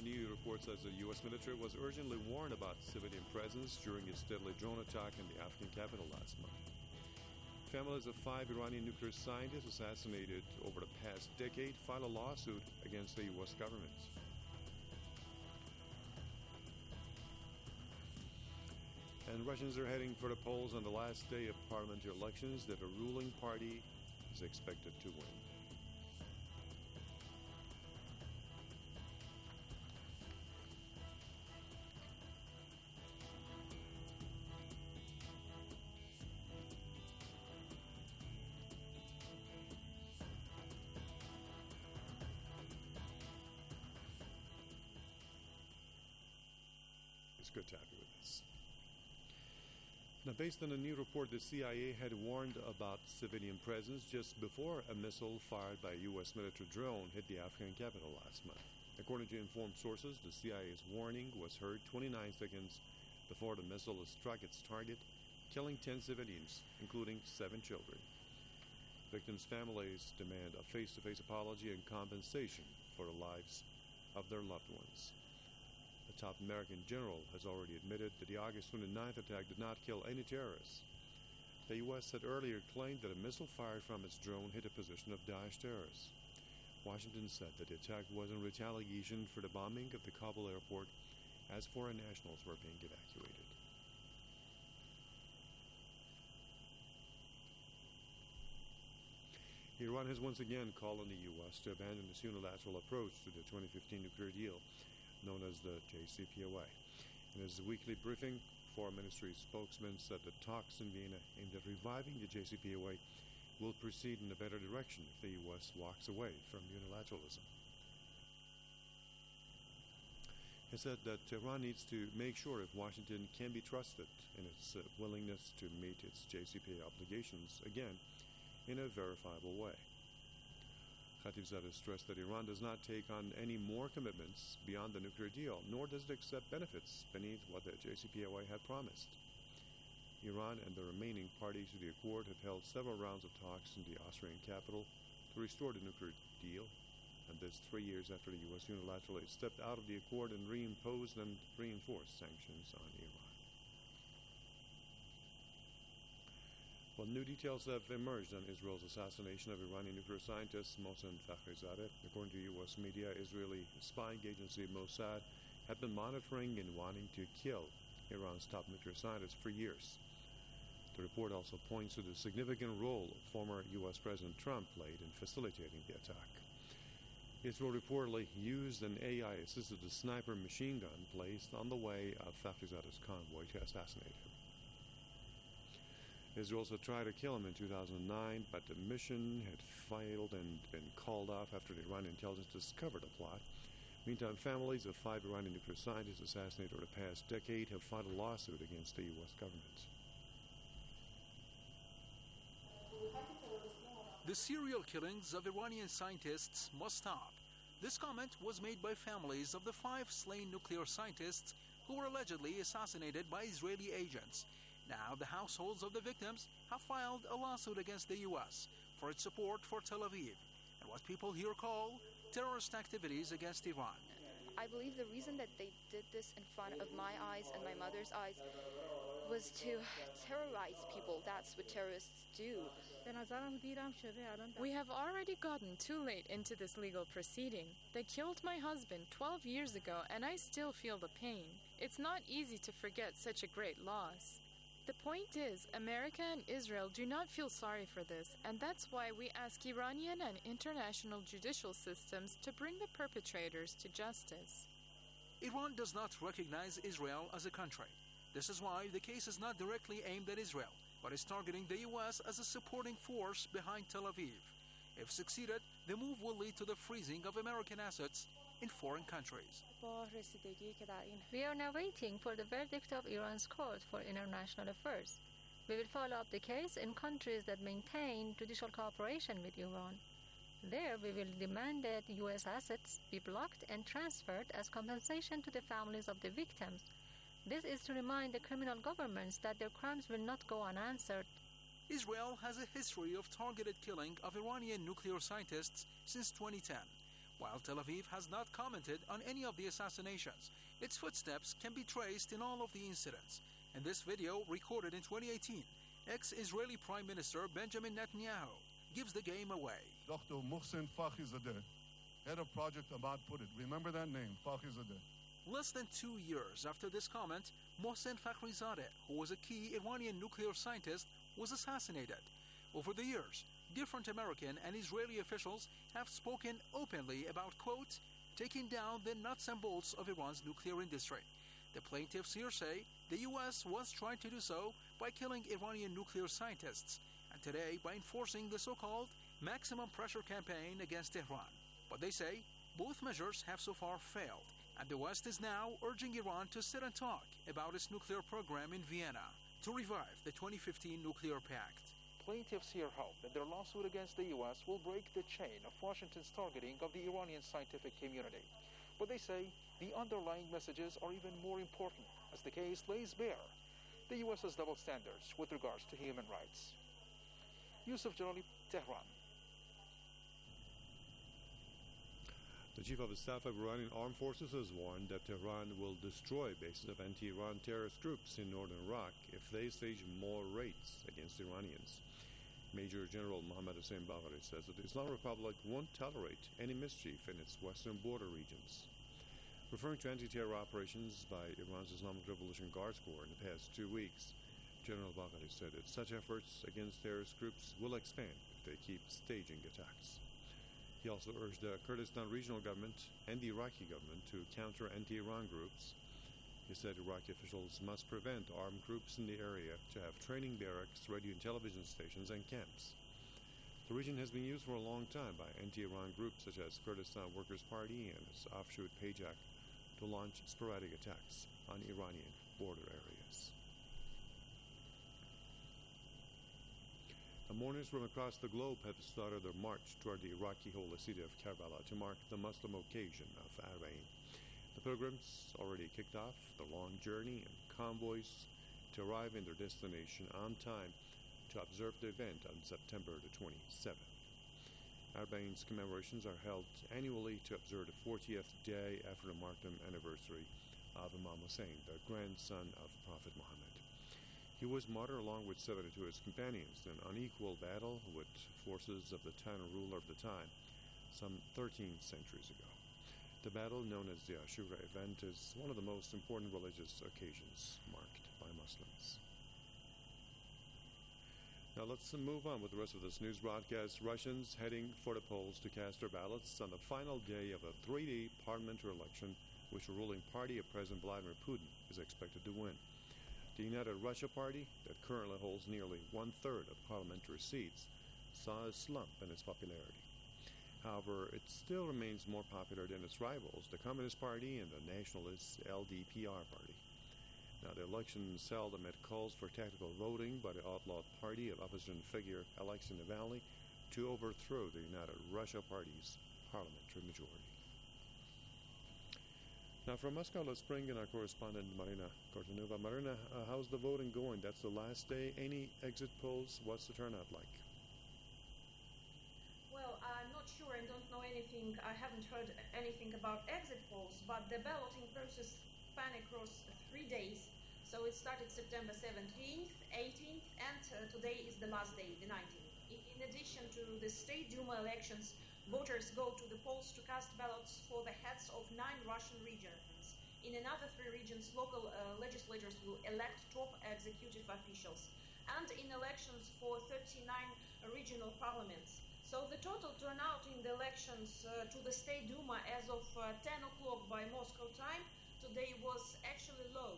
new report says the U.S. military was urgently warned about civilian presence during its deadly drone attack in the Afghan capital last month. Families of 5 Iranian nuclear scientists assassinated over the past decade filed a lawsuit against the U.S. government. And Russians are heading for the polls on the last day of parliamentary elections that the ruling party is expected to win. It's good to have you with us. Now, based on a new report, the CIA had warned about civilian presence just before a missile fired by a U.S. military drone hit the Afghan capital last month. According to informed sources, the CIA's warning was heard 29 seconds before the missile struck its target, killing 10 civilians, including 7 children. Victims' families demand a face-to-face apology and compensation for the lives of their loved ones. A top American general has already admitted that the August 29th attack did not kill any terrorists. The U.S. had earlier claimed that a missile fired from its drone hit a position of Daesh terrorists. Washington said that the attack was in retaliation for the bombing of the Kabul airport as foreign nationals were being evacuated. Iran has once again called on the U.S. to abandon its unilateral approach to the 2015 nuclear deal, known as the JCPOA. In his weekly briefing, Foreign Ministry spokesman said that talks in Vienna aimed at reviving the JCPOA will proceed in a better direction if the U.S. walks away from unilateralism. He said that Tehran needs to make sure if Washington can be trusted in its willingness to meet its JCPOA obligations again in a verifiable way. Khatibzadeh stressed that Iran does not take on any more commitments beyond the nuclear deal, nor does it accept benefits beneath what the JCPOA had promised. Iran and the remaining parties to the accord have held several rounds of talks in the Austrian capital to restore the nuclear deal, and this 3 years after the U.S. unilaterally stepped out of the accord and reimposed and reinforced sanctions on Iran. Well, new details have emerged on Israel's assassination of Iranian nuclear scientist Mohsen Fakhrizadeh. According to U.S. media, Israeli spying agency Mossad had been monitoring and wanting to kill Iran's top nuclear scientist for years. The report also points to the significant role former U.S. President Trump played in facilitating the attack. Israel reportedly used an AI-assisted sniper machine gun placed on the way of Fakhrizadeh's convoy to assassinate him. Israel also tried to kill him in 2009, but the mission had failed and been called off after the Iranian intelligence discovered the plot. Meantime, families of 5 Iranian nuclear scientists assassinated over the past decade have filed a lawsuit against the U.S. government. The serial killings of Iranian scientists must stop. This comment was made by families of the 5 slain nuclear scientists who were allegedly assassinated by Israeli agents. Now, the households of the victims have filed a lawsuit against the U.S. for its support for Tel Aviv and what people here call terrorist activities against Iran. I believe the reason that they did this in front of my eyes and my mother's eyes was to terrorize people. That's what terrorists do. We have already gotten too late into this legal proceeding. They killed my husband 12 years ago, and I still feel the pain. It's not easy to forget such a great loss. The point is, America and Israel do not feel sorry for this, and that's why we ask Iranian and international judicial systems to bring the perpetrators to justice. Iran does not recognize Israel as a country. This is why the case is not directly aimed at Israel, but is targeting the U.S. as a supporting force behind Tel Aviv. If succeeded, the move will lead to the freezing of American assets in foreign countries. We are now waiting for the verdict of Iran's Court for International Affairs. We will follow up the case in countries that maintain judicial cooperation with Iran. There, we will demand that U.S. assets be blocked and transferred as compensation to the families of the victims. This is to remind the criminal governments that their crimes will not go unanswered. Israel has a history of targeted killing of Iranian nuclear scientists since 2010. While Tel Aviv has not commented on any of the assassinations, its footsteps can be traced in all of the incidents. In this video, recorded in 2018, ex-Israeli Prime Minister Benjamin Netanyahu gives the game away. Dr. Mohsen Fakhrizadeh, head of Project Ahmad Put It. Remember that name, Fakhrizadeh. Less than 2 years after this comment, Mohsen Fakhrizadeh, who was a key Iranian nuclear scientist, was assassinated. Over the years, different American and Israeli officials have spoken openly about, quote, taking down the nuts and bolts of Iran's nuclear industry. The plaintiffs here say the U.S. was trying to do so by killing Iranian nuclear scientists, and today by enforcing the so-called maximum pressure campaign against Tehran. But they say both measures have so far failed, and the West is now urging Iran to sit and talk about its nuclear program in Vienna to revive the 2015 nuclear pact. Plaintiffs here hope that their lawsuit against the U.S. will break the chain of Washington's targeting of the Iranian scientific community. But they say the underlying messages are even more important, as the case lays bare the U.S.'s double standards with regards to human rights. Yusuf Jalali, Tehran. The chief of the staff of Iranian armed forces has warned that Tehran will destroy bases of anti-Iran terrorist groups in northern Iraq if they stage more raids against Iranians. Major General Mohammad Hossein Bagheri says that the Islamic Republic won't tolerate any mischief in its western border regions. Referring to anti-terror operations by Iran's Islamic Revolution Guards Corps in the past 2 weeks, General Bagheri said that such efforts against terrorist groups will expand if they keep staging attacks. He also urged the Kurdistan regional government and the Iraqi government to counter anti-Iran groups. He said Iraqi officials must prevent armed groups in the area to have training barracks, radio and television stations, and camps. The region has been used for a long time by anti-Iran groups such as Kurdistan Workers' Party and its offshoot PAJAK to launch sporadic attacks on Iranian border areas. Mourners from across the globe have started their march toward the Iraqi holy city of Karbala to mark the Muslim occasion of Arbaeen. The pilgrims already kicked off the long journey in convoys to arrive in their destination on time to observe the event on September the 27th. Arbaeen's commemorations are held annually to observe the 40th day after the martyrdom anniversary of Imam Hussein, the grandson of Prophet Muhammad. He was martyred along with 72 of his companions in an unequal battle with forces of the tyrant ruler of the time, some 13 centuries ago. The battle, known as the Ashura event, is one of the most important religious occasions marked by Muslims. Now let's move on with the rest of this news broadcast. Russians heading for the polls to cast their ballots on the final day of a 3-day parliamentary election, which the ruling party of President Vladimir Putin is expected to win. The United Russia Party, that currently holds nearly 1/3 of parliamentary seats, saw a slump in its popularity. However, it still remains more popular than its rivals, the Communist Party and the nationalist LDPR Party. Now, the election seldom met calls for tactical voting by the outlawed party of opposition figure Alexei Navalny to overthrow the United Russia Party's parliamentary majority. Now, from Moscow, let's bring in our correspondent, Marina Kortunova. Marina, how's the voting going? That's the last day. Any exit polls? What's the turnout like? Well, I'm not sure and don't know anything. I haven't heard anything about exit polls, but the balloting process spanned across 3 days. So it started September 17th, 18th, and today is the last day, the 19th. In addition to the State Duma elections, voters go to the polls to cast ballots for the heads of 9 Russian regions. In another 3 regions, local legislators will elect top executive officials. And in elections for 39 regional parliaments. So the total turnout in the elections to the State Duma as of 10 o'clock by Moscow time today was actually low,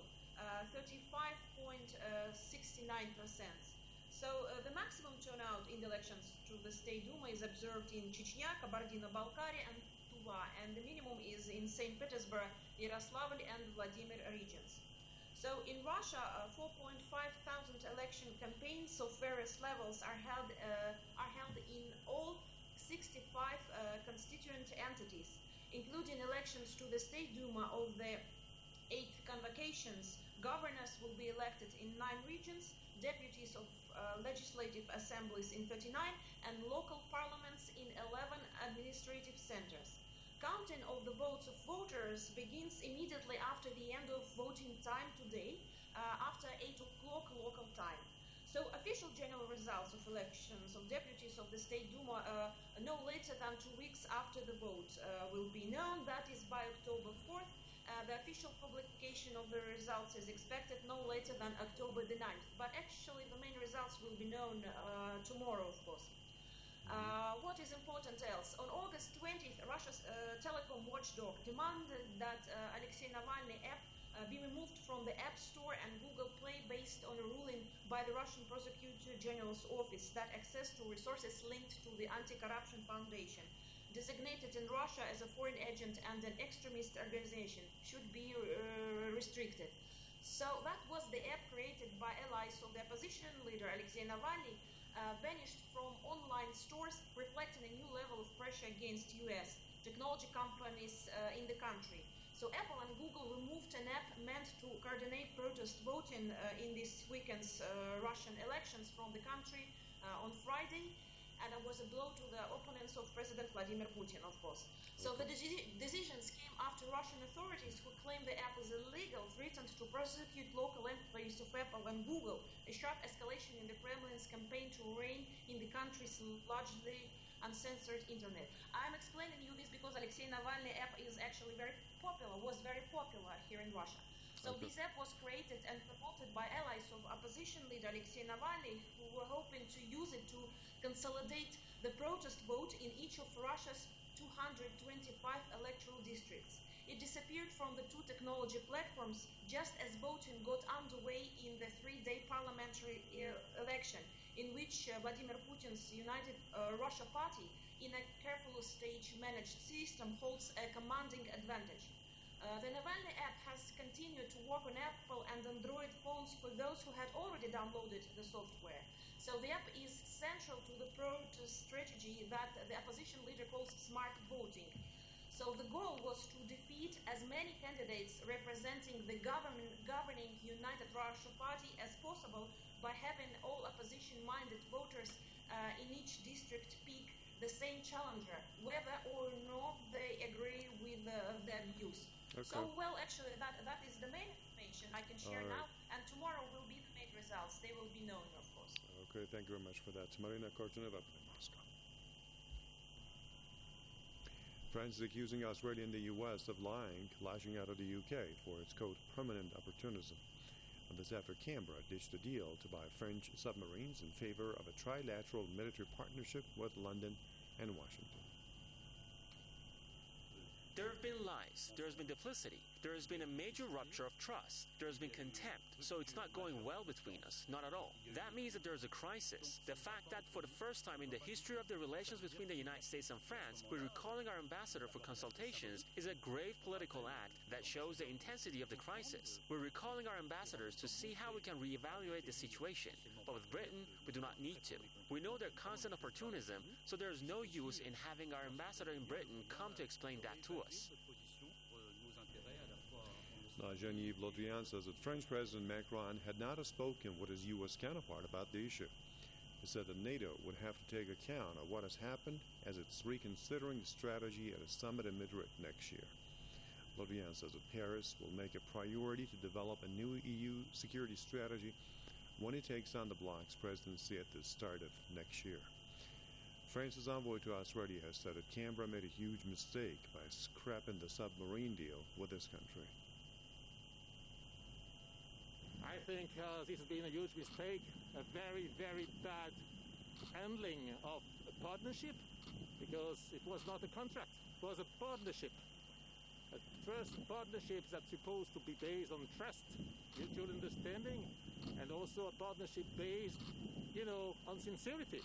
35.69%. So the maximum turnout in the elections to the State Duma is observed in Chechnya, Kabardino-Balkaria, and Tula, and the minimum is in St. Petersburg, Yaroslavl, and Vladimir regions. So in Russia, 4,500 election campaigns of various levels are held in all 65 constituent entities, including elections to the State Duma of the 8 convocations. Governors will be elected in 9 regions, deputies of legislative assemblies in 39, and local parliaments in 11 administrative centers. Counting of the votes of voters begins immediately after the end of voting time today, after 8 o'clock local time. So official general results of elections of deputies of the State Duma no later than 2 weeks after the vote will be known. That is by October 4th. The official publication of the results is expected no later than October the 9th. But actually the main results will be known tomorrow, of course. What is important else? On August 20th, Russia's telecom watchdog demanded that Alexei Navalny app be removed from the App Store and Google Play based on a ruling by the Russian Prosecutor General's office that access to resources linked to the Anti-Corruption Foundation, designated in Russia as a foreign agent and an extremist organization, should be restricted. So that was the app created by allies of the opposition leader Alexei Navalny, banished from online stores, reflecting a new level of pressure against US technology companies in the country. So Apple and Google removed an app meant to coordinate protest voting in this weekend's Russian elections from the country on Friday, and it was a blow to the opponents of President Vladimir Putin, of course. So the decisions came after Russian authorities, who claim the app is illegal, threatened to prosecute local employees of Apple and Google, a sharp escalation in the Kremlin's campaign to rein in the country's largely uncensored internet. I'm explaining you this because Alexei Navalny app is actually was very popular here in Russia. So this app was created and promoted by allies of opposition leader Alexei Navalny, who were hoping to use it to consolidate the protest vote in each of Russia's 225 electoral districts. It disappeared from the two technology platforms just as voting got underway in the 3-day parliamentary election, in which Vladimir Putin's United Russia Party, in a carefully stage-managed system, holds a commanding advantage. The Navalny app has continued to work on Apple and Android phones for those who had already downloaded the software. So the app is central to the protest strategy that the opposition leader calls smart voting. So the goal was to defeat as many candidates representing the governing United Russia Party as possible by having all opposition-minded voters in each district pick the same challenger, whether or not they agree with their views. Okay. So, well, actually, that is the main information I can share now, and tomorrow will be the main results. They will be known, of course. Okay, thank you very much for that. Marina Kortunova in Moscow. France is accusing Australia and the U.S. of lying, lashing out at the U.K. for its, quote, permanent opportunism. And this after Canberra ditched a deal to buy French submarines in favor of a trilateral military partnership with London and Washington. There have been lies, there has been duplicity, there has been a major rupture of trust, there has been contempt, so it's not going well between us, not at all. That means that there's a crisis. The fact that for the first time in the history of the relations between the United States and France, we're recalling our ambassador for consultations is a grave political act that shows the intensity of the crisis. We're recalling our ambassadors to see how we can reevaluate the situation, but with Britain, we do not need to. We know their constant opportunism, so there is no use in having our ambassador in Britain come to explain that to us. Genevieve Le Drian says that French President Macron had not spoken with his U.S. counterpart about the issue. He said that NATO would have to take account of what has happened as it's reconsidering the strategy at a summit in Madrid next year. Le Drian says that Paris will make a priority to develop a new EU security strategy when it takes on the bloc's presidency at the start of next year. France's envoy to Australia has said that Canberra made a huge mistake by scrapping the submarine deal with this country. I think this has been a huge mistake, a very, very bad handling of a partnership, because it was not a contract, it was a partnership. A trust partnership that's supposed to be based on trust, mutual understanding, and also a partnership based, on sincerity.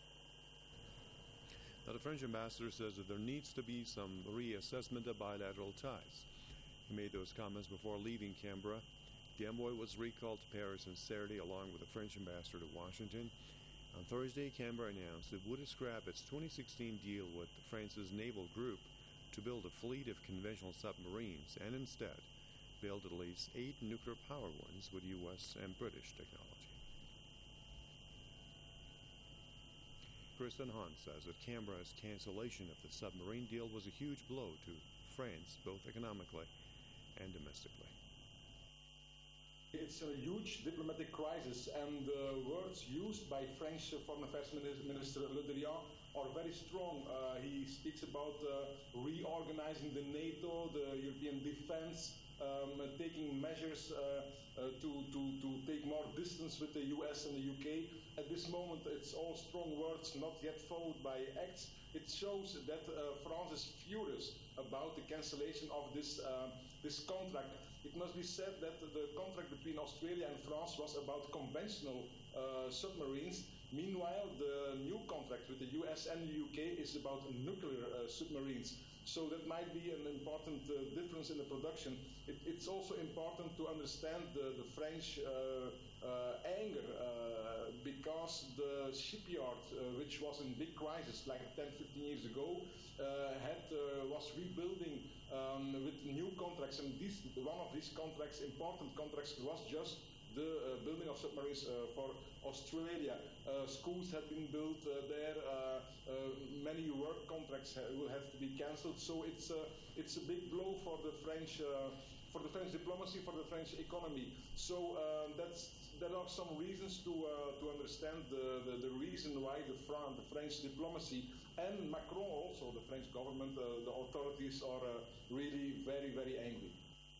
Now, the French ambassador says that there needs to be some reassessment of bilateral ties. He made those comments before leaving Canberra. The envoy was recalled to Paris on Saturday along with the French ambassador to Washington. On Thursday, Canberra announced it would scrap its 2016 deal with France's naval group to build a fleet of conventional submarines and instead build at least 8 nuclear-powered ones with U.S. and British technology. Kristen Hunt says that Canberra's cancellation of the submarine deal was a huge blow to France, both economically and domestically. It's a huge diplomatic crisis, and the words used by French Foreign Affairs Minister Le Drian are very strong. He speaks about reorganizing the NATO, the European defense, taking measures to take more distance with the US and the UK. At this moment, it's all strong words, not yet followed by acts. It shows that France is furious about the cancellation of this contract. It must be said that the contract between Australia and France was about conventional submarines. Meanwhile, the new contract with the US and the UK is about nuclear submarines. So that might be an important difference in the production. It's also important to understand the French anger because the shipyard, which was in big crisis like 10-15 years ago, was rebuilding with new contracts. And one of these contracts, important contracts, was just the building of submarines for Australia. Schools have been built there. Many work contracts will have to be cancelled. So it's a big blow for the French diplomacy, for the French economy. So there are some reasons to understand the reason why the French diplomacy and Macron also, the French government, the authorities are really very, very angry.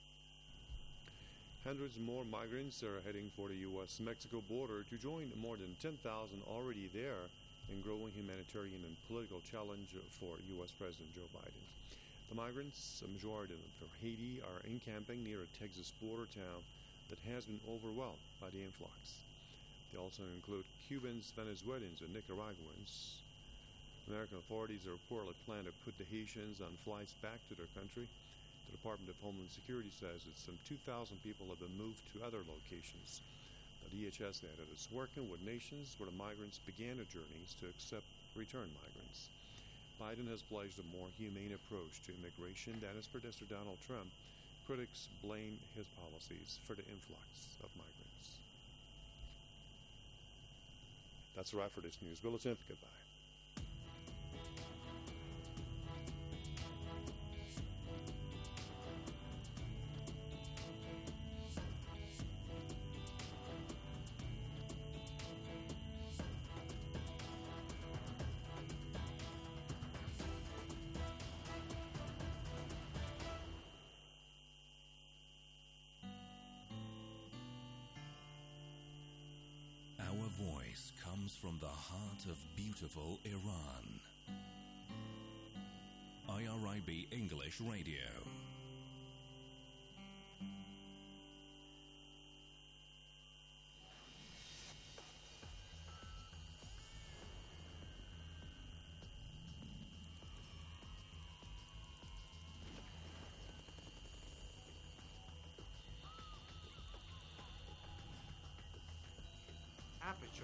Hundreds more migrants are heading for the U.S.-Mexico border to join more than 10,000 already there in growing humanitarian and political challenge for U.S. President Joe Biden. The migrants, a majority of them from Haiti, are encamping near a Texas border town that has been overwhelmed by the influx. They also include Cubans, Venezuelans, and Nicaraguans. American authorities reportedly plan to put the Haitians on flights back to their country. The Department of Homeland Security says that some 2,000 people have been moved to other locations. The DHS added it's working with nations where the migrants began their journeys to accept return migrants. Biden has pledged a more humane approach to immigration than his predecessor Donald Trump. Critics blame his policies for the influx of migrants. That's a wrap for this news bulletin. Goodbye. Our voice comes from the heart of beautiful Iran. IRIB English Radio. Aperture.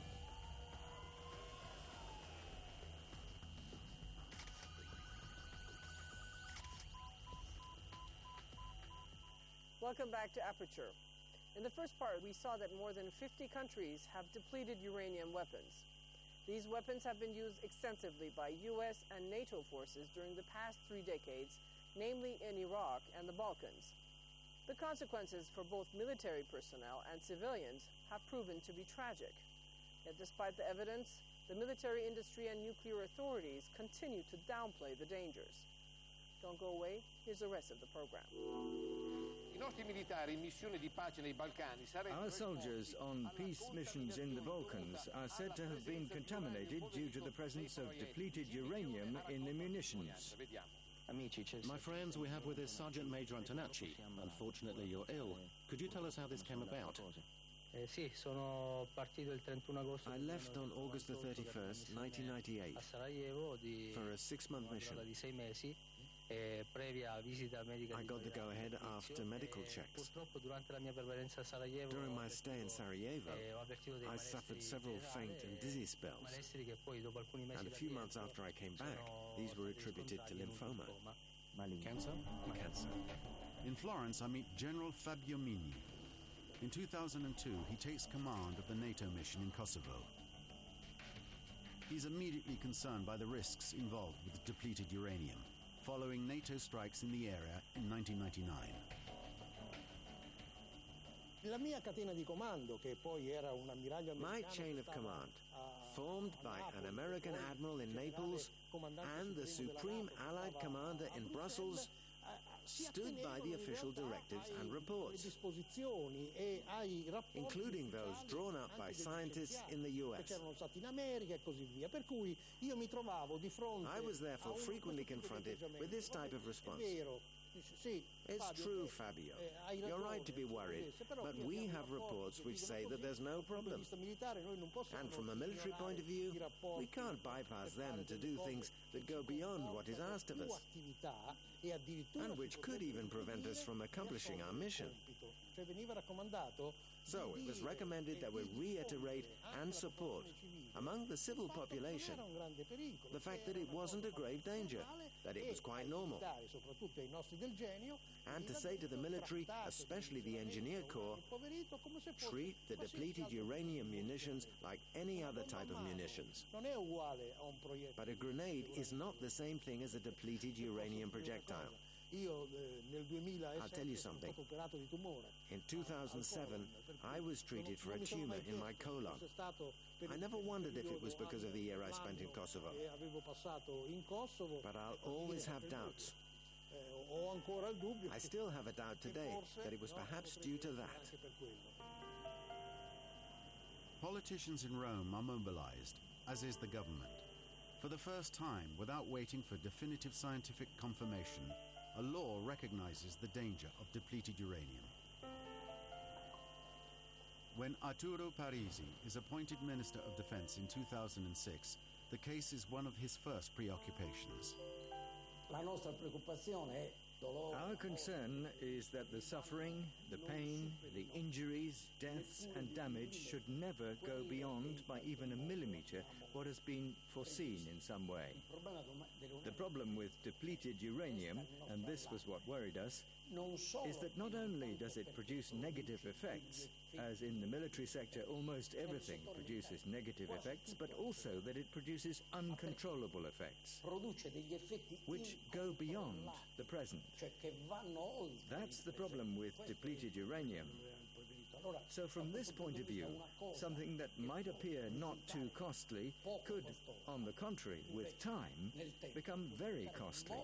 Welcome back to Aperture. In the first part, we saw that more than 50 countries have depleted uranium weapons. These weapons have been used extensively by U.S. and NATO forces during the past 3 decades, namely in Iraq and the Balkans. The consequences for both military personnel and civilians have proven to be tragic. Yet despite the evidence, the military industry and nuclear authorities continue to downplay the dangers. Don't go away. Here's the rest of the program. Our soldiers on peace missions in the Balkans are said to have been contaminated due to the presence of depleted uranium in the munitions. My friends, we have with us Sergeant Major Antonacci. Unfortunately, you're ill. Could you tell us how this came about? I left on August the 31st, 1998, for a 6-month mission. I got the go-ahead after medical checks. During my stay in Sarajevo, I suffered several faint and dizzy spells, and a few months after I came back, these were attributed to lymphoma. Cancer? Cancer. In Florence, I meet General Fabio Mini. In 2002, he takes command of the NATO mission in Kosovo. He's immediately concerned by the risks involved with depleted uranium, following NATO strikes in the area in 1999. My chain of command, formed by an American admiral in Naples and the Supreme Allied Commander in Brussels, stood by the official directives and reports, including those drawn up by scientists in the US. I was therefore frequently confronted with this type of response. It's true, Fabio. You're right to be worried, but we have reports which say that there's no problem. And from a military point of view, we can't bypass them to do things that go beyond what is asked of us, and which could even prevent us from accomplishing our mission. So it was recommended that we reiterate and support, among the civil population, the fact that it wasn't a grave danger, that it was quite normal, and to say to the military, especially the Engineer Corps, treat the depleted uranium munitions like any other type of munitions. But a grenade is not the same thing as a depleted uranium projectile. I'll tell you something. In 2007, I was treated for a tumor in my colon. I never wondered if it was because of the year I spent in Kosovo. But I'll always have doubts. I still have a doubt today that it was perhaps due to that. Politicians in Rome are mobilized, as is the government. For the first time, without waiting for definitive scientific confirmation, a law recognizes the danger of depleted uranium. When Arturo Parisi is appointed Minister of Defense in 2006, the case is one of his first preoccupations. Our concern is that the suffering, the pain, the injuries, deaths and damage should never go beyond by even a millimeter what has been foreseen in some way. The problem with depleted uranium, and this was what worried us, is that not only does it produce negative effects, as in the military sector almost everything produces negative effects, but also that it produces uncontrollable effects, which go beyond the present. That's the problem with depleted uranium. So from this point of view, something that might appear not too costly could, on the contrary, with time, become very costly.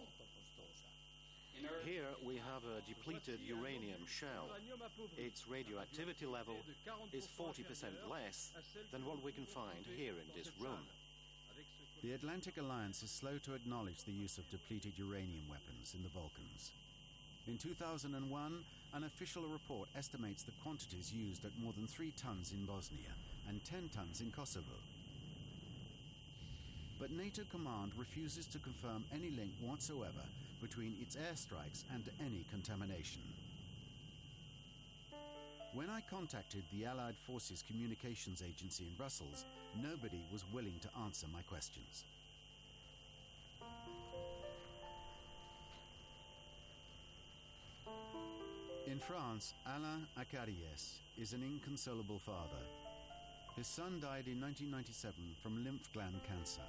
Here we have a depleted uranium shell. Its radioactivity level is 40% less than what we can find here in this room. The Atlantic Alliance is slow to acknowledge the use of depleted uranium weapons in the Balkans. In 2001, an official report estimates the quantities used at more than 3 tons in Bosnia and 10 tons in Kosovo. But NATO command refuses to confirm any link whatsoever between its airstrikes and any contamination. When I contacted the Allied Forces Communications Agency in Brussels, nobody was willing to answer my questions. In France, Alain Acariès is an inconsolable father. His son died in 1997 from lymph gland cancer.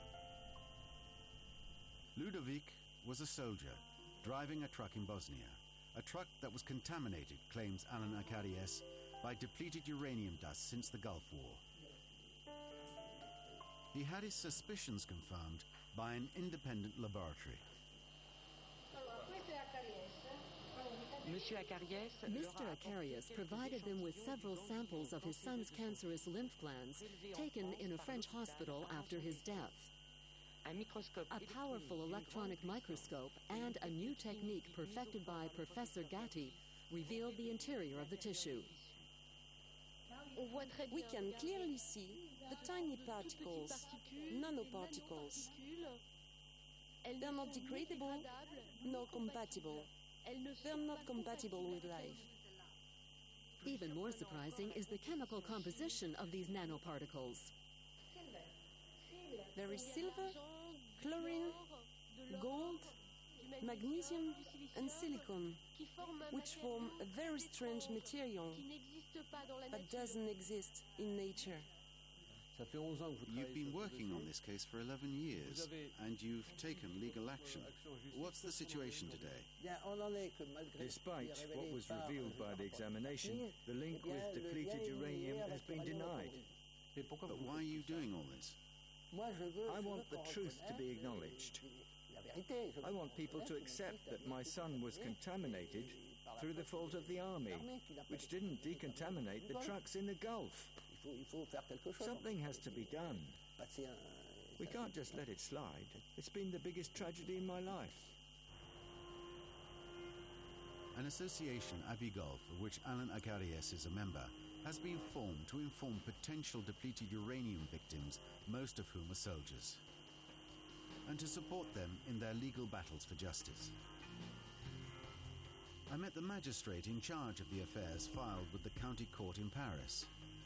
Ludovic was a soldier driving a truck in Bosnia, a truck that was contaminated, claims Alain Acariès, by depleted uranium dust since the Gulf War. He had his suspicions confirmed by an independent laboratory. Mr. Acariès provided them with several samples of his son's cancerous lymph glands taken in a French hospital after his death. A powerful electronic microscope and a new technique perfected by Professor Gatti revealed the interior of the tissue. We can clearly see the tiny particles, nanoparticles. They're not degradable nor compatible. They're not compatible with life. Even more surprising is the chemical composition of these nanoparticles. There is silver, chlorine, gold, magnesium, and silicon, which form a very strange material that doesn't exist in nature. You've been working on this case for 11 years, and you've taken legal action. What's the situation today? Despite what was revealed by the examination, the link with depleted uranium has been denied. But why are you doing all this? I want the truth to be acknowledged. I want people to accept that my son was contaminated through the fault of the army, which didn't decontaminate the trucks in the Gulf. Something has to be done. We can't just let it slide. It's been the biggest tragedy in my life. An association, Avigulf, of which Alan Akarias is a member, has been formed to inform potential depleted uranium victims, most of whom are soldiers, and to support them in their legal battles for justice. I met the magistrate in charge of the affairs filed with the county court in Paris.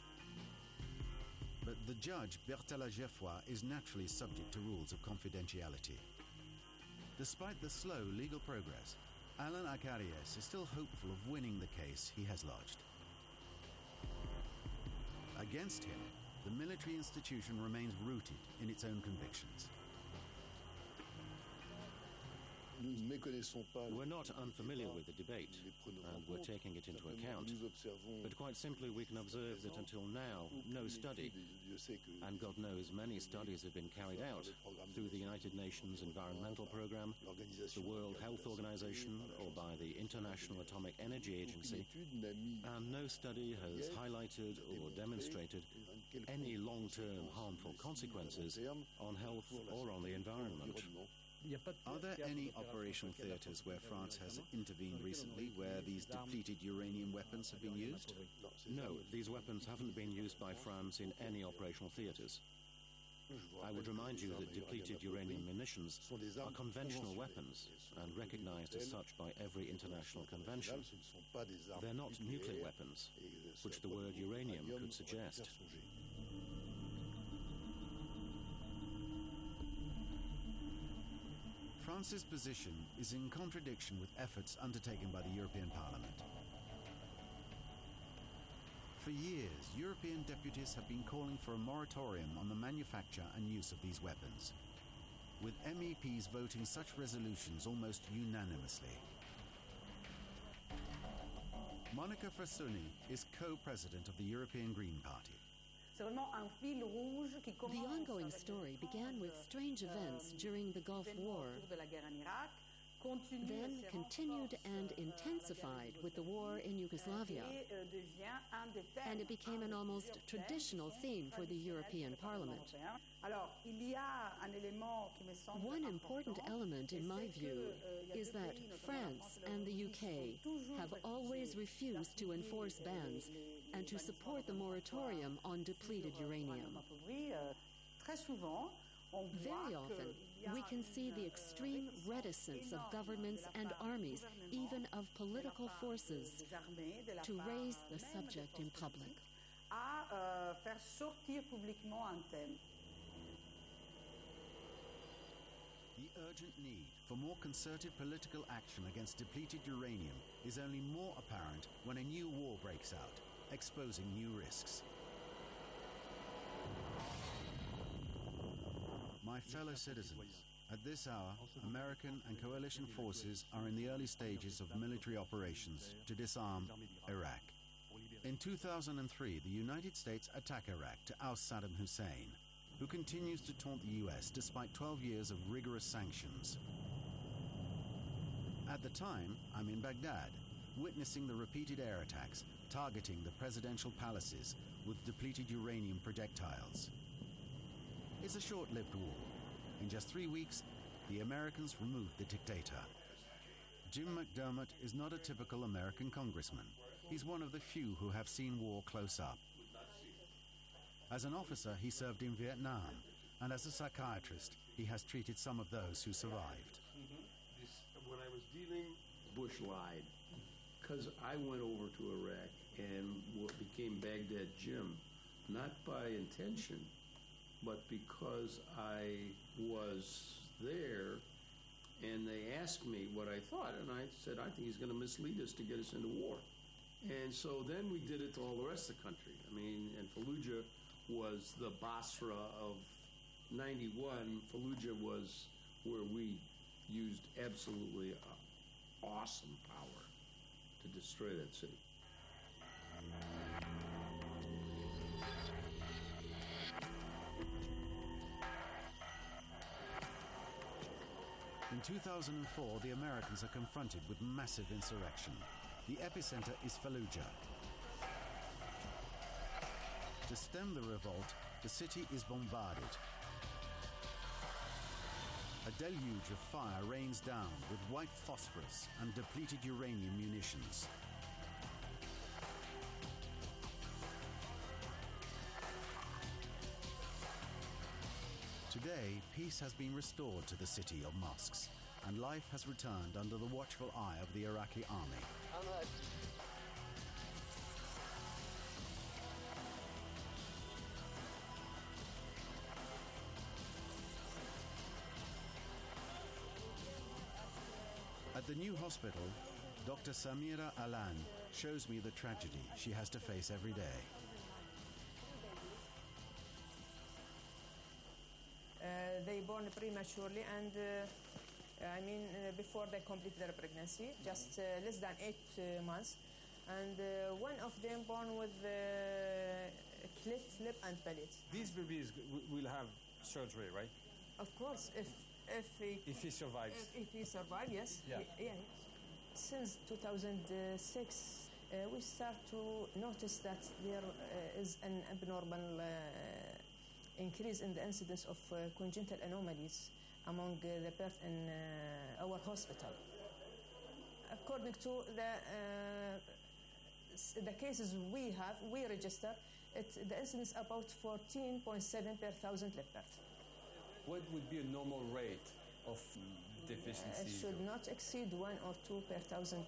But the judge, Bertala Geoffroy, is naturally subject to rules of confidentiality. Despite the slow legal progress, Alan Akarias is still hopeful of winning the case he has lodged. Against him, the military institution remains rooted in its own convictions. We're not unfamiliar with the debate, and we're taking it into account. But quite simply, we can observe that until now, no study, and God knows many studies have been carried out through the United Nations Environmental Programme, the World Health Organization, or by the International Atomic Energy Agency, and no study has highlighted or demonstrated any long-term harmful consequences on health or on the environment. Are there any operational theatres where France has intervened recently where these depleted uranium weapons have been used? No, these weapons haven't been used by France in any operational theatres. I would remind you that depleted uranium munitions are conventional weapons and recognized as such by every international convention. They're not nuclear weapons, which the word uranium could suggest. France's position is in contradiction with efforts undertaken by the European Parliament. For years, European deputies have been calling for a moratorium on the manufacture and use of these weapons, with MEPs voting such resolutions almost unanimously. Monica Frassoni is co-president of the European Green Party. The ongoing story began with strange events during the Gulf War, then continued and intensified with the war in Yugoslavia, and it became an almost traditional theme for the European Parliament. One important element, in my view, is that France and the UK have always refused to enforce bans and to support the moratorium on depleted uranium. Very often, we can see the extreme reticence of governments and armies, even of political forces, to raise the subject in public. The urgent need for more concerted political action against depleted uranium is only more apparent when a new war breaks out, exposing new risks. My fellow citizens, at this hour, American and coalition forces are in the early stages of military operations to disarm Iraq. In 2003, the United States attacked Iraq to oust Saddam Hussein, who continues to taunt the US despite 12 years of rigorous sanctions. At the time, I'm in Baghdad, witnessing the repeated air attacks targeting the presidential palaces with depleted uranium projectiles. It's a short-lived war. In just 3 weeks, the Americans removed the dictator. Jim McDermott is not a typical American congressman. He's one of the few who have seen war close up. As an officer, he served in Vietnam, and as a psychiatrist, he has treated some of those who survived. When I was dealing, Bush lied, because I went over to Iraq and what became Baghdad Jim, not by intention, but because I was there and they asked me what I thought, and I said, I think he's going to mislead us to get us into war. And so then we did it to all the rest of the country. I mean, in Fallujah, was the Basra of 91. Fallujah was where we used absolutely awesome power to destroy that city. In 2004, the Americans are confronted with massive insurrection. The epicenter is Fallujah. To stem the revolt, the city is bombarded. A deluge of fire rains down with white phosphorus and depleted uranium munitions. Today, peace has been restored to the city of mosques, and life has returned under the watchful eye of the Iraqi army. At the new hospital, Dr. Samira Alan shows me the tragedy she has to face every day. They born prematurely and before they complete their pregnancy, just less than 8 months. And one of them born with cleft lip and palate. These babies will have surgery, right? Of course, if he survives. If he survives, yes. Yeah. Since 2006, we start to notice that there is an abnormal increase in the incidence of congenital anomalies among the birth in our hospital. According to the cases we register, the incidence is about 14.7 per 1,000 live birth. What would be a normal rate of deficiency? It should not exceed 1 or 2 per 1,000.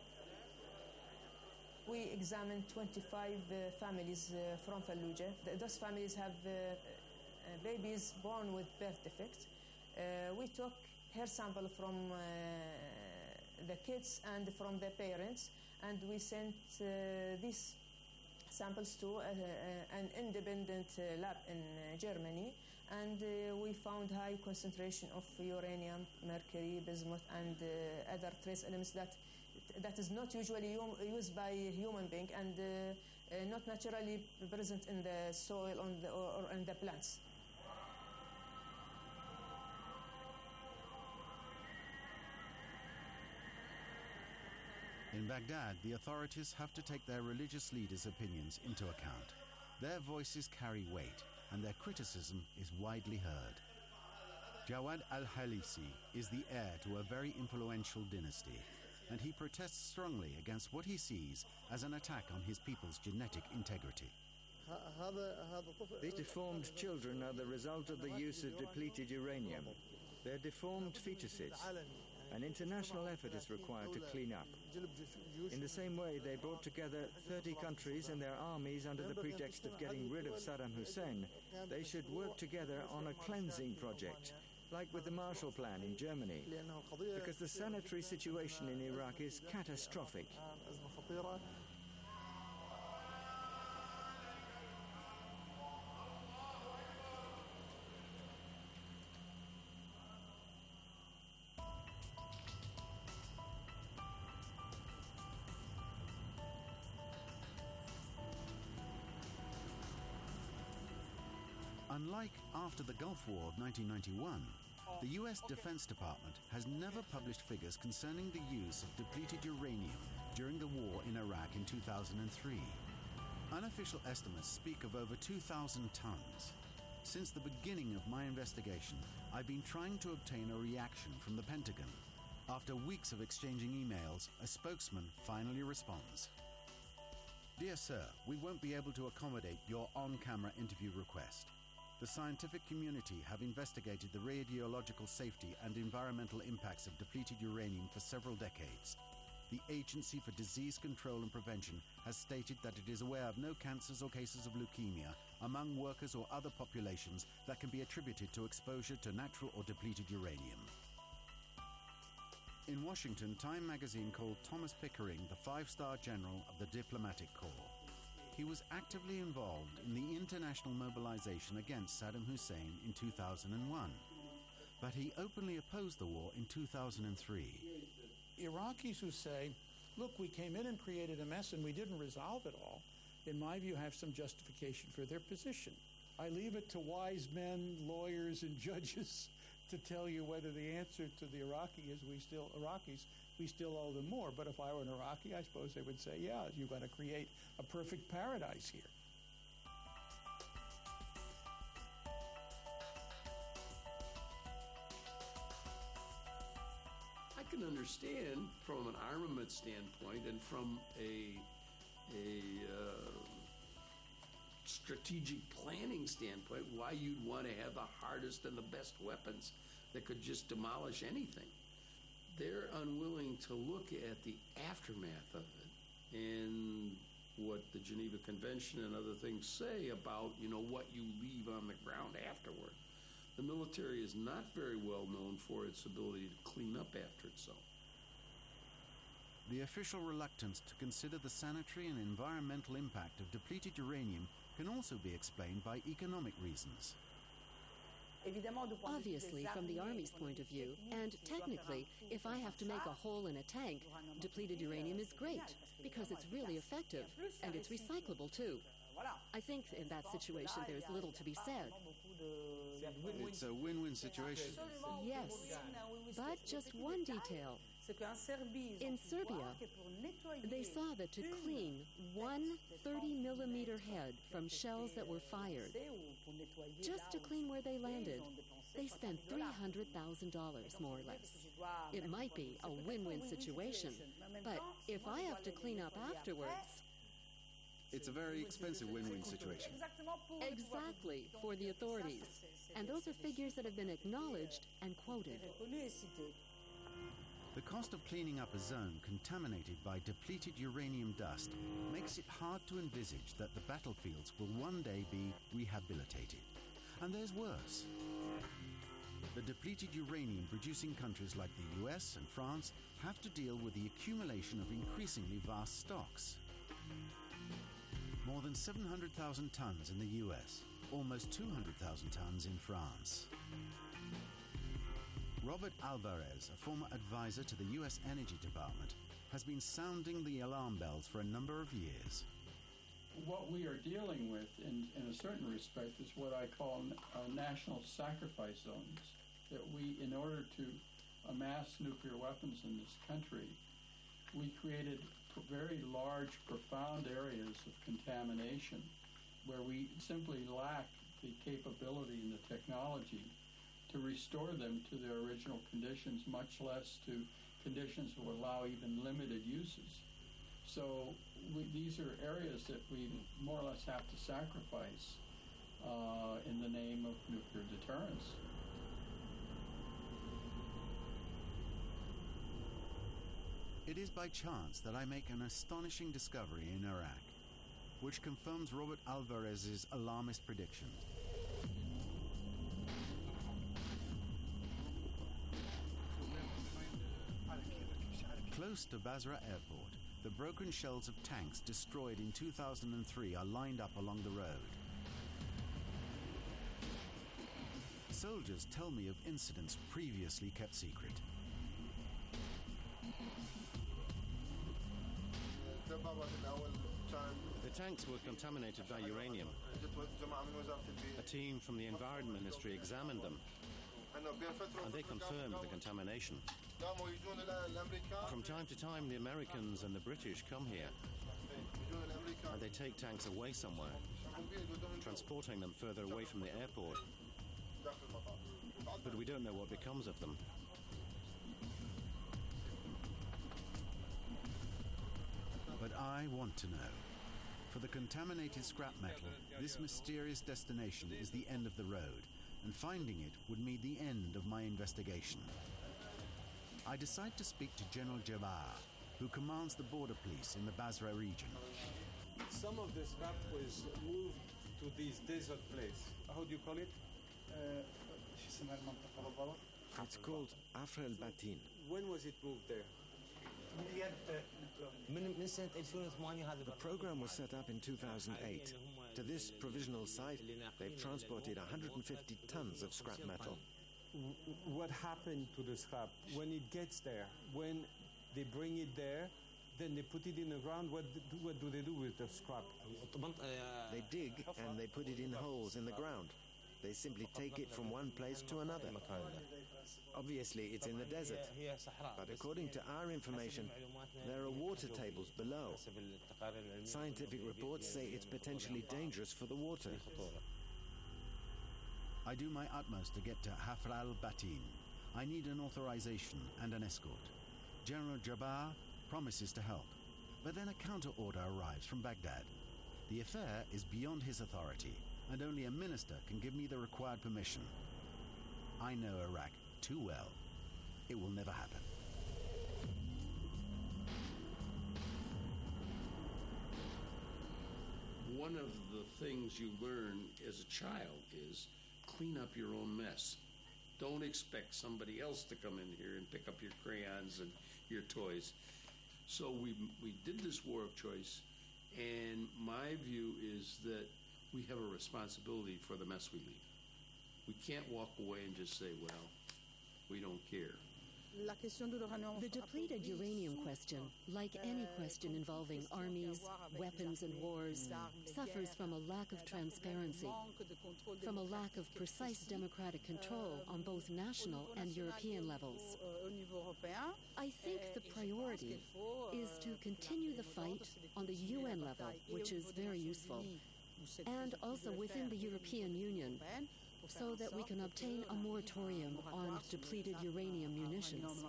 We examined 25 families from Fallujah. Those families have babies born with birth defect. We took hair sample from the kids and from the parents, and we sent these samples to an independent lab in Germany, and we found high concentration of uranium, mercury, bismuth, and other trace elements that is not usually used by human being and not naturally present in the soil or in the plants. In Baghdad, the authorities have to take their religious leaders' opinions into account. Their voices carry weight, and their criticism is widely heard. Jawad al-Halisi is the heir to a very influential dynasty, and he protests strongly against what he sees as an attack on his people's genetic integrity. These deformed children are the result of the use of depleted uranium. They're deformed fetuses. An international effort is required to clean up. In the same way, they brought together 30 countries and their armies under the pretext of getting rid of Saddam Hussein. They should work together on a cleansing project, like with the Marshall Plan in Germany, because the sanitary situation in Iraq is catastrophic. Unlike after the Gulf War of 1991, the U.S. Defense Department has never published figures concerning the use of depleted uranium during the war in Iraq in 2003. Unofficial estimates speak of over 2,000 tons. Since the beginning of my investigation, I've been trying to obtain a reaction from the Pentagon. After weeks of exchanging emails, a spokesman finally responds. Dear sir, we won't be able to accommodate your on-camera interview request. The scientific community have investigated the radiological safety and environmental impacts of depleted uranium for several decades. The Agency for Disease Control and Prevention has stated that it is aware of no cancers or cases of leukemia among workers or other populations that can be attributed to exposure to natural or depleted uranium. In Washington, Time magazine called Thomas Pickering the five-star general of the diplomatic corps. he was actively involved in the international mobilization against Saddam Hussein in 2001. But he openly opposed the war in 2003. Iraqis who say, look, we came in and created a mess and we didn't resolve it all, in my view, have some justification for their position. I leave it to wise men, lawyers, and judges to tell you whether the answer to the Iraqis is we still owe them more. But if I were an Iraqi, I suppose they would say, yeah, you're going to create a perfect paradise here. I can understand from an armament standpoint and from a strategic planning standpoint why you'd want to have the hardest and the best weapons that could just demolish anything. They're unwilling to look at the aftermath of it and what the Geneva Convention and other things say about, what you leave on the ground afterward. The military is not very well known for its ability to clean up after itself. The official reluctance to consider the sanitary and environmental impact of depleted uranium can also be explained by economic reasons. Obviously, from the Army's point of view, and technically, if I have to make a hole in a tank, depleted uranium is great, because it's really effective, and it's recyclable too. I think in that situation there's little to be said. It's a win-win situation. Yes, but just one detail. In Serbia, they saw that to clean one 30-millimeter head from shells that were fired, just to clean where they landed, they spent $300,000, more or less. It might be a win-win situation, but if I have to clean up afterwards... It's a very expensive win-win situation. Exactly, for the authorities. And those are figures that have been acknowledged and quoted. The cost of cleaning up a zone contaminated by depleted uranium dust makes it hard to envisage that the battlefields will one day be rehabilitated. And there's worse. The depleted uranium-producing countries like the US and France have to deal with the accumulation of increasingly vast stocks. More than 700,000 tons in the US, almost 200,000 tons in France. Robert Alvarez, a former advisor to the U.S. Energy Department, has been sounding the alarm bells for a number of years. What we are dealing with, in a certain respect, is what I call national sacrifice zones. That we, in order to amass nuclear weapons in this country, we created very large, profound areas of contamination where we simply lack the capability and the technology to restore them to their original conditions, much less to conditions that will allow even limited uses. So these are areas that we more or less have to sacrifice in the name of nuclear deterrence. It is by chance that I make an astonishing discovery in Iraq, which confirms Robert Alvarez's alarmist prediction. Close to Basra Airport, the broken shells of tanks destroyed in 2003 are lined up along the road. Soldiers tell me of incidents previously kept secret. The tanks were contaminated by uranium. A team from the Environment Ministry examined them, and they confirmed the contamination. From time to time, the Americans and the British come here, and they take tanks away somewhere, transporting them further away from the airport. But we don't know what becomes of them. But I want to know. For the contaminated scrap metal, this mysterious destination is the end of the road, and finding it would mean the end of my investigation. I decide to speak to General Jabbar, who commands the border police in the Basra region. Some of the scrap was moved to this desert place. How do you call it? It's called Afr el-Batin. When was it moved there? The program was set up in 2008. To this provisional site, they've transported 150 tons of scrap metal. What happened to the scrap when it gets there? When they bring it there, then they put it in the ground. What do they do with the scrap? They dig and they put it in holes in the ground. They simply take it from one place to another. Obviously, it's in the desert. But according to our information, there are water tables below. Scientific reports say it's potentially dangerous for the water. I do my utmost to get to Hafr al-Batin. I need an authorization and an escort. General Jabbar promises to help, but then a counter order arrives from Baghdad. The affair is beyond his authority, and only a minister can give me the required permission. I know Iraq too well. It will never happen. One of the things you learn as a child is clean up your own mess. Don't expect somebody else to come in here and pick up your crayons and your toys. So we did this war of choice, and my view is that we have a responsibility for the mess we leave. We can't walk away and just say, well, we don't care. The depleted uranium question, like any question involving armies, weapons, and wars, suffers from a lack of transparency, from a lack of precise democratic control on both national and European levels. I think the priority is to continue the fight on the UN level, which is very useful, and also within the European Union, so that we can obtain a moratorium on depleted uranium munitions.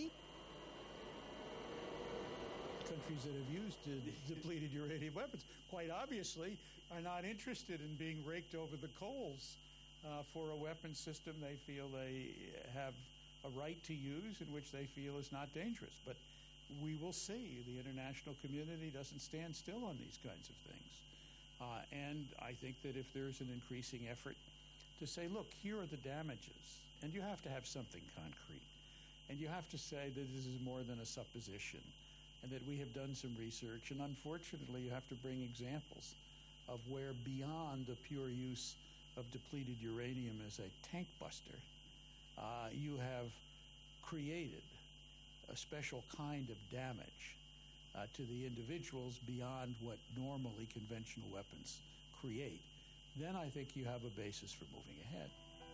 Countries that have used depleted uranium weapons, quite obviously, are not interested in being raked over the coals for a weapon system they feel they have a right to use and which they feel is not dangerous. But we will see. The international community doesn't stand still on these kinds of things. And I think that if there's an increasing effort to say, look, here are the damages, and you have to have something concrete, and you have to say that this is more than a supposition, and that we have done some research, and unfortunately you have to bring examples of where beyond the pure use of depleted uranium as a tank buster, you have created a special kind of damage to the individuals beyond what normally conventional weapons create. Then I think you have a basis for moving ahead.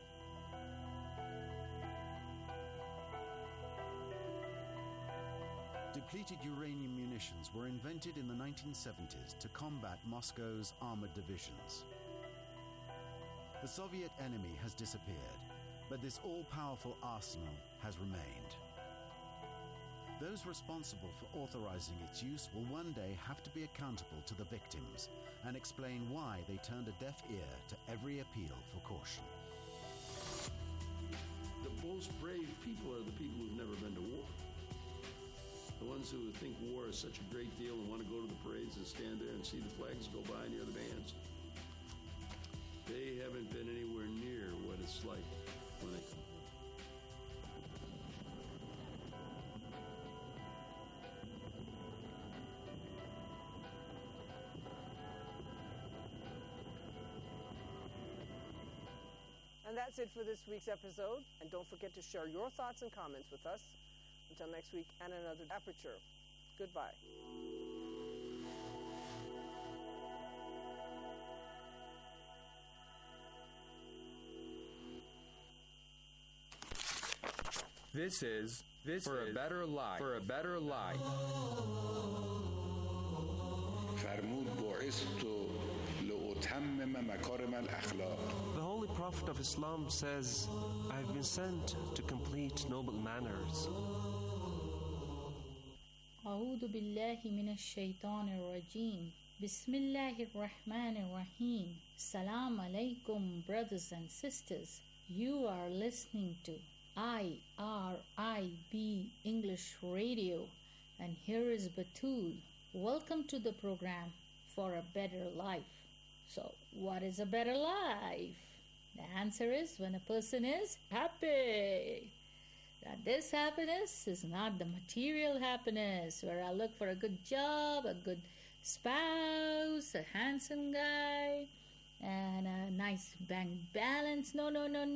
Depleted uranium munitions were invented in the 1970s to combat Moscow's armored divisions. The Soviet enemy has disappeared, but this all-powerful arsenal has remained. Those responsible for authorizing its use will one day have to be accountable to the victims and explain why they turned a deaf ear to every appeal for caution. The most brave people are the people who've never been to war. The ones who think war is such a great deal and want to go to the parades and stand there and see the flags go by and hear the bands. They haven't been anywhere near what it's like when they come. And that's it for this week's episode. And don't forget to share your thoughts and comments with us. Until next week and another Aperture. Goodbye. This is For a Better Life. For a Better Life. The Holy Prophet of Islam says, I have been sent to complete noble manners. أعوذ بالله من الشيطان الرجيم. بسم الله الرحمن الرحيم. Salam alaikum, brothers and sisters. You are listening to IRIB English Radio, and here is Batul. Welcome to the program For a Better Life. So, what is a better life? The answer is when a person is happy. that this happiness is not the material happiness where I look for a good job, a good spouse, a handsome guy, and a nice bank balance. No.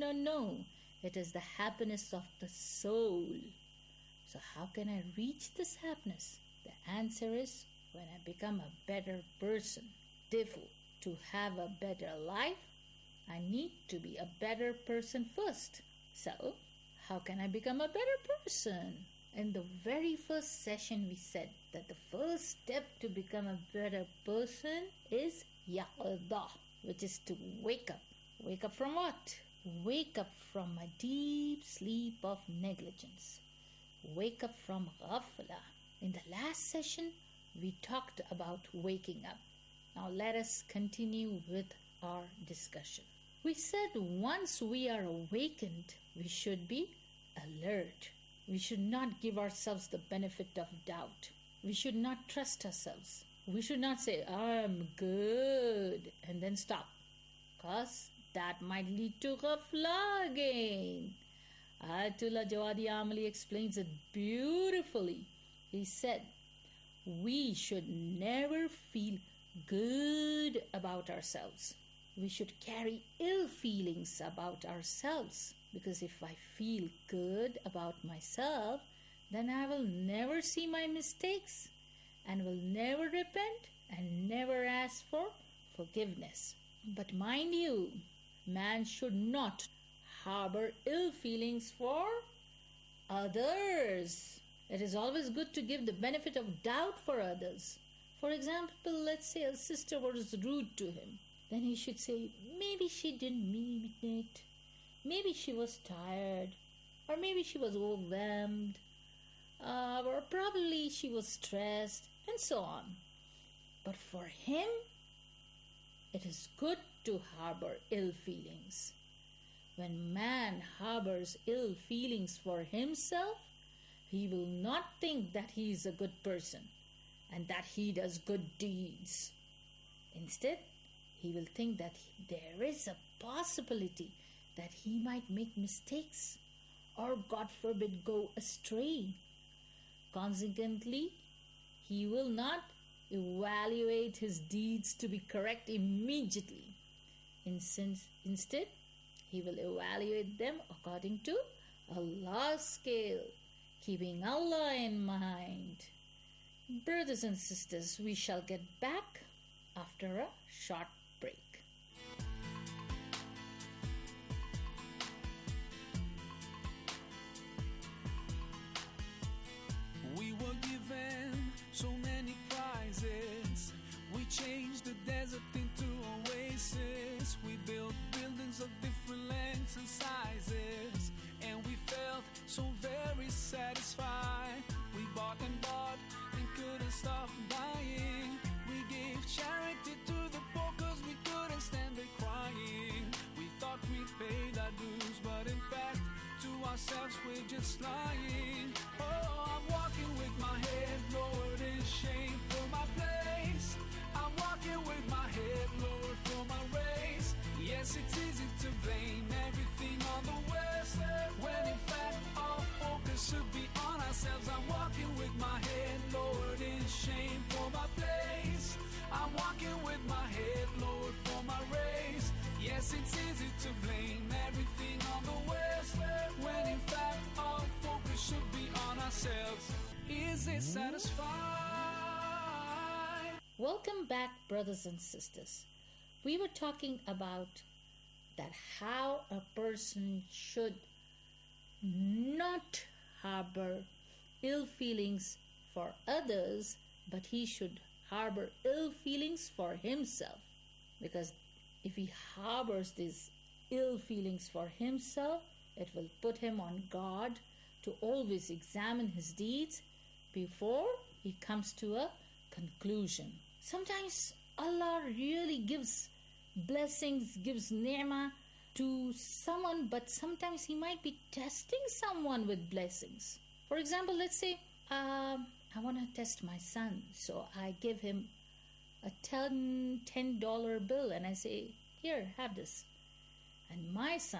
It is the happiness of the soul. So how can I reach this happiness? The answer is when I become a better person. Therefore, to have a better life, I need to be a better person first. So, how can I become a better person? In the very first session, we said that the first step to become a better person is yaqdah, which is to wake up. Wake up from what? Wake up from a deep sleep of negligence. Wake up from ghafla. In the last session, we talked about waking up. Now let us continue with our discussion. We said once we are awakened, we should be alert. We should not give ourselves the benefit of doubt. We should not trust ourselves. We should not say, I'm good, and then stop. Because that might lead to ghafla again. Ayatollah Jawadi Amali explains it beautifully. He said, we should never feel good about ourselves. We should carry ill feelings about ourselves, because if I feel good about myself, then I will never see my mistakes and will never repent and never ask for forgiveness. But mind you, man should not harbor ill feelings for others. It is always good to give the benefit of doubt for others. For example, let's say a sister was rude to him. Then he should say, maybe she didn't mean it. Maybe she was tired. Or maybe she was overwhelmed. Or probably she was stressed, and so on. But for him, it is good to harbor ill feelings. When man harbors ill feelings for himself, he will not think that he is a good person and that he does good deeds. Instead, he will think that there is a possibility that he might make mistakes or, God forbid, go astray. Consequently, he will not evaluate his deeds to be correct immediately. Instead, he will evaluate them according to Allah's scale, keeping Allah in mind. Brothers and sisters, we shall get back after a short break. We were given so many prizes. We changed the desert into oasis. We built buildings of different lengths and sizes, and we felt so very satisfied. We bought and couldn't stop buying. We gave charity to the poor cause we couldn't stand the crying. We thought we paid our dues, but in fact to ourselves we're just lying. Oh, I'm walking with my head lowered in shame for my place. I'm walking with my head lowered for my race. Yes, it's easy to blame everything on the West, when in fact our focus should be on ourselves. I'm walking with my head lowered in shame for my place. I'm walking with my head lowered for my race. Yes, it's easy to blame everything on the West, when in fact our focus should be on ourselves. Is it satisfied? Welcome back, brothers and sisters. We were talking about that how a person should not harbor ill feelings for others, but he should harbor ill feelings for himself. Because if he harbors these ill feelings for himself, it will put him on guard to always examine his deeds before he comes to a conclusion. Sometimes Allah really gives blessings, gives ni'mah to someone, but sometimes he might be testing someone with blessings. For example, let's say I want to test my son, so I give him a $10 bill and I say, here, have this. And my son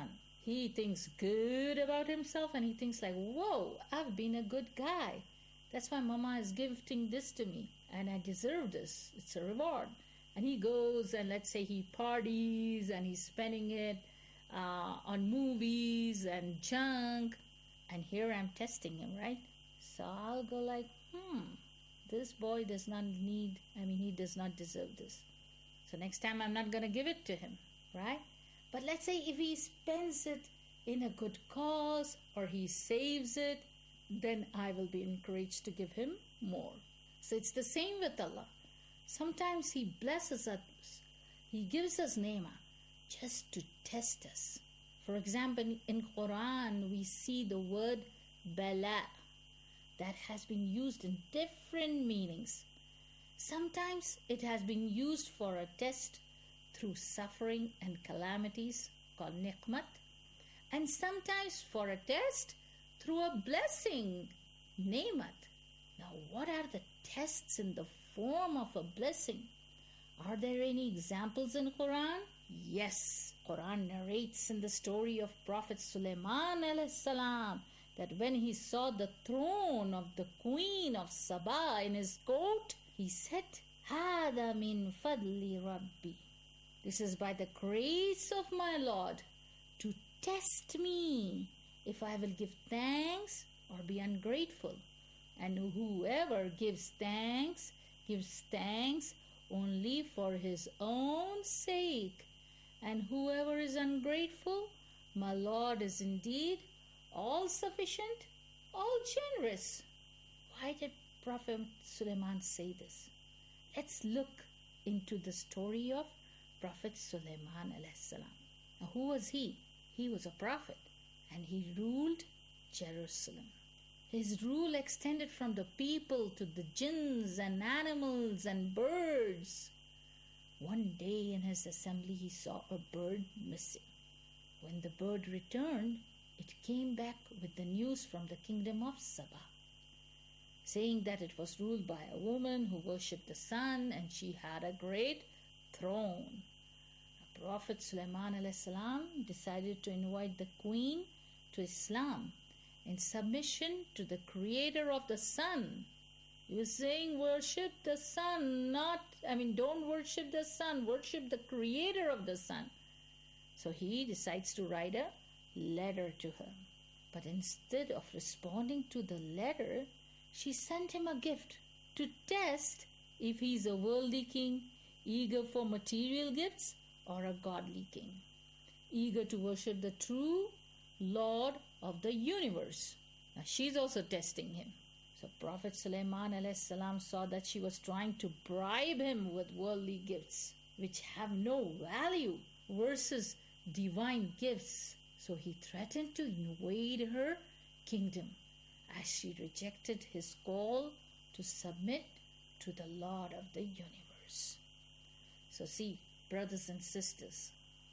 He thinks good about himself and he thinks like, whoa, I've been a good guy. That's why Mama is gifting this to me and I deserve this. It's a reward. And he goes and let's say he parties and he's spending it on movies and junk. And here I'm testing him, right? So I'll go like, this boy does not he does not deserve this. So next time I'm not going to give it to him, right? But let's say if he spends it in a good cause or he saves it, then I will be encouraged to give him more. So it's the same with Allah. Sometimes He blesses us. He gives us neema just to test us. For example, in Quran, we see the word bala that has been used in different meanings. Sometimes it has been used for a test through suffering and calamities called niqmat, and sometimes for a test through a blessing, nemat. Now, what are the tests in the form of a blessing? Are there any examples in Quran? Yes. Quran narrates in the story of Prophet Sulaiman alayhi salam that when he saw the throne of the queen of Saba in his court, he said, Hada min fadli Rabbi. This is by the grace of my Lord to test me if I will give thanks or be ungrateful. And whoever gives thanks only for his own sake. And whoever is ungrateful, my Lord is indeed all sufficient, all generous. Why did Prophet Sulaiman say this? Let's look into the story of Prophet Sulaiman alayhi salam. Now, who was he? He was a prophet and he ruled Jerusalem. His rule extended from the people to the jinns and animals and birds. One day in his assembly he saw a bird missing. When the bird returned, it came back with the news from the kingdom of Saba, saying that it was ruled by a woman who worshipped the sun and she had a great throne. Prophet Sulaiman alayhi salam decided to invite the queen to Islam in submission to the creator of the sun. He was saying worship the sun, don't worship the sun, worship the creator of the sun. So he decides to write a letter to her. But instead of responding to the letter, she sent him a gift to test if he's a worldly king, eager for material gifts, or a godly king, eager to worship the true Lord of the universe. Now she's also testing him. So Prophet Sulaiman alayhi salam saw that she was trying to bribe him with worldly gifts, which have no value, versus divine gifts. So he threatened to invade her kingdom as she rejected his call to submit to the Lord of the universe. So see, brothers and sisters,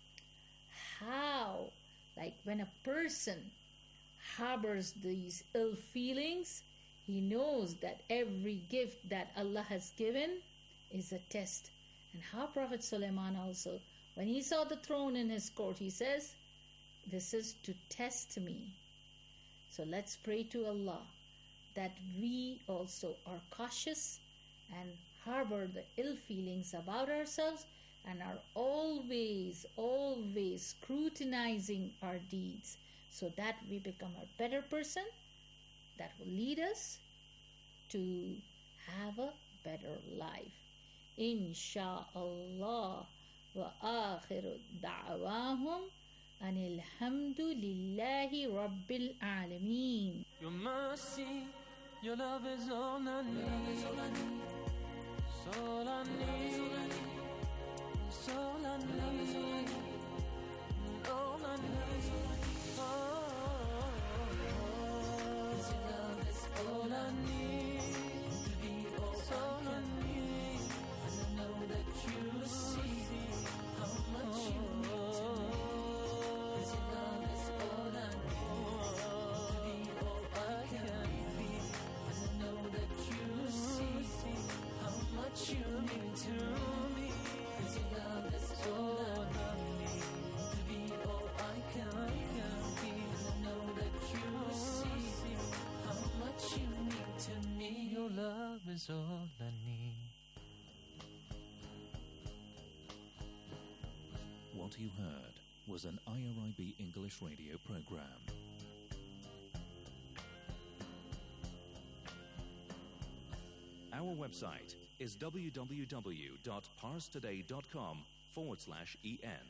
how, like when a person harbors these ill feelings, he knows that every gift that Allah has given is a test. And how Prophet Sulaiman also, when he saw the throne in his court, he says, this is to test me. So let's pray to Allah that we also are cautious and harbor the ill feelings about ourselves and are always scrutinizing our deeds so that we become a better person that will lead us to have a better life. Insha'Allah. Wa akhiru da'wahum anil hamdulillahi rabbil alameen. Your mercy, your love is all I need. It's all I need. It's all I need. All I need. All I need. It's all I need. And I know that you see how much you mean to me. 'Cause your love is all I need. To be all I can be. And I know that you see how much you mean to me. 'Cause your love is all I need. To be all I can be. isolani. What you heard was an IRIB English radio program. Our website is www.parstoday.com/en.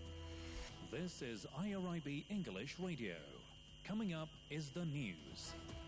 This is IRIB English Radio. Coming up is the news.